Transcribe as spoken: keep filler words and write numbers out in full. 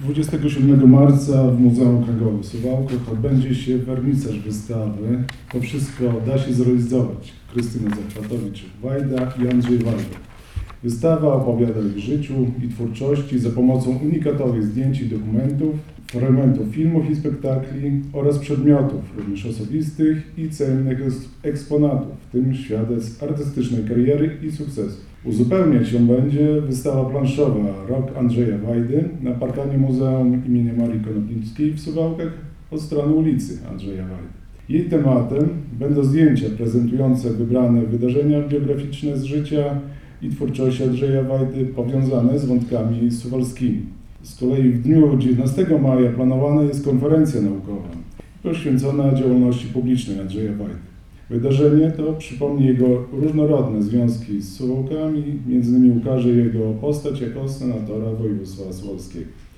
dwudziestego siódmego marca w Muzeum Okręgowym w Suwałkach odbędzie się wernisaż wystawy To wszystko da się zrealizować Krystyny Zachwatowicz-Wajda i Andrzej Wajda. Wystawa opowiada o ich życiu i twórczości za pomocą unikatowych zdjęć i dokumentów, fragmentów filmów i spektakli oraz przedmiotów, również osobistych i cennych eksponatów, w tym świadectw artystycznej kariery i sukcesu. Uzupełniać ją będzie wystawa planszowa Rok Andrzeja Wajdy na parkanie Muzeum im. Marii Konopnickiej w Suwałkach od strony ulicy Andrzeja Wajdy. Jej tematem będą zdjęcia prezentujące wybrane wydarzenia biograficzne z życia i twórczości Andrzeja Wajdy powiązane z wątkami suwalskimi. Z kolei w dniu dziewiętnastego maja planowana jest konferencja naukowa poświęcona działalności publicznej Andrzeja Wajdy. Wydarzenie to przypomni jego różnorodne związki z Suwałkami, między innymi ukaże jego postać jako senatora województwa suwalskiego.